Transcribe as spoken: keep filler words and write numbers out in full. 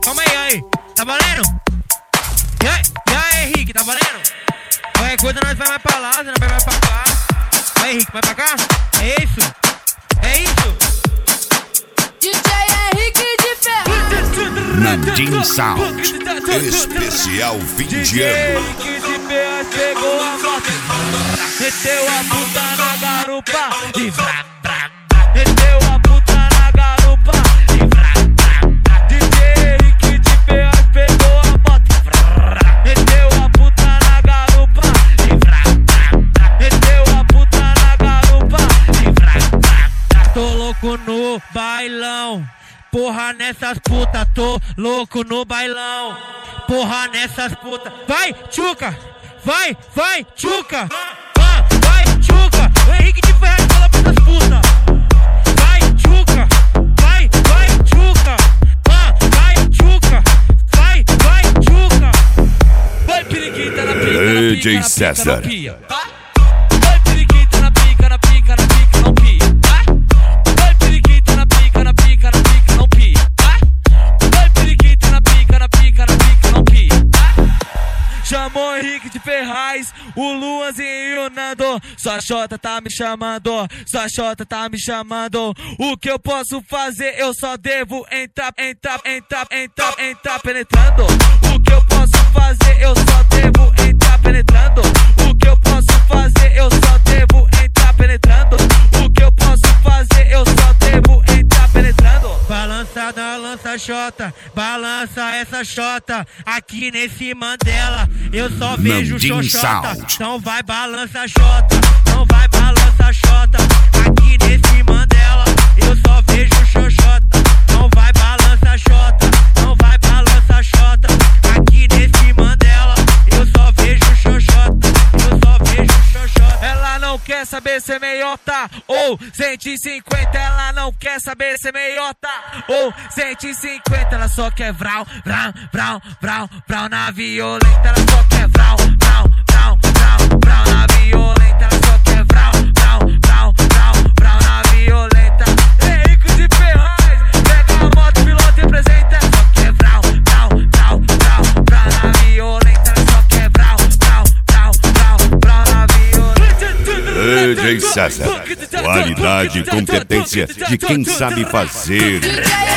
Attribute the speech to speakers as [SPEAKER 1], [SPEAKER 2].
[SPEAKER 1] Calma aí, aí. Tá valendo? E aí, e aí, Henrique, tá valendo? Qualquer coisa nós vai mais pra lá, nós vai mais pra cá. Vai, Henrique, vai pra cá? É isso? É isso?
[SPEAKER 2] D J Henrique de Ferraz.
[SPEAKER 3] Nandinho Sound. Especial fim de ano.
[SPEAKER 1] Henrique de Ferraz pegou a moto, meteu a puta na garupa e vrá, vrá, vrá. Meteu a puta na garupa e vrá, vrá, vrá. D J Henrique de Ferraz pegou a moto, vrá, meteu a puta na garupa e vrá, vrá, vrá. Meteu a puta na garupa e vrá, vrá, vrá. Tô louco no bailão, porra nessas putas, tô louco no bailão, porra nessas putas. Vai, tchuca, vai, vai, tchuca, ah, vai, tchuca. O Henrique de Ferraz fala pra essas putas. Vai, tchuca, vai, vai, tchuca, ah, vai, tchuca, vai, vai, tchuca. Vai, periquita na pica, na
[SPEAKER 3] D J
[SPEAKER 1] pica, na pica,
[SPEAKER 3] César.
[SPEAKER 1] não pia. Vai, periquita na pica, na pica, na pica, não pia. Vai, periquita na pica, na pica, na pica, não pia. Vai, periquita na pica, na pica, na pica, não pia. Chamou o Henrique de Ferraz, o Luanzinho e o Nando. Sua xota tá me chamando, sua xota tá me chamando. O que eu posso fazer? Eu só devo entrar, entrar, entrar, entrar, entrar penetrando. O que eu posso fazer? Eu só devo entrar penetrando. O que eu posso fazer? Eu só devo entrar penetrando. O que eu posso fazer? Eu só devo entrar penetrando. Balança da lança xota, balança essa xota. Aqui nesse Mandela eu só vejo
[SPEAKER 3] Nandinho
[SPEAKER 1] xoxota.
[SPEAKER 3] Sound.
[SPEAKER 1] Não vai balança xota, não vai balança xota. Aqui nesse Mandela eu só vejo xoxota. Não vai balança xota, não vai balança xota. Aqui nesse Mandela eu só vejo xoxota, eu só vejo xoxota. Ela não quer saber se é meiota ou cento e cinquenta. Ela não quer saber se é meiota ou cento e cinquenta. Ela só quer vral, vral, vral, vral, vral na violenta. Ela só quer vral, vral, vral, vral, vral na violenta. Ela só quer vral, vral, vral, vral, vral na violenta. Henrique de Ferraz, pega a moto, piloto e apresenta. Ela só quer vral, vral, vral, vral, vral na violenta. Ela só quer vral, vral, vral, vral, vral na violenta.
[SPEAKER 3] D J César. Qualidade e competência de quem sabe fazer.
[SPEAKER 2] D J